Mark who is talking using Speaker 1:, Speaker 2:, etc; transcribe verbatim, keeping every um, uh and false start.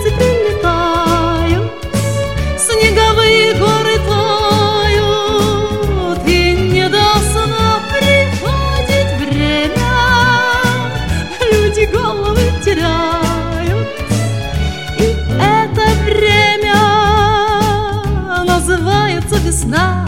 Speaker 1: птицы прилетают, снеговые горы тают, и не до сна приходит время. Люди головы теряют, и это время называется весна.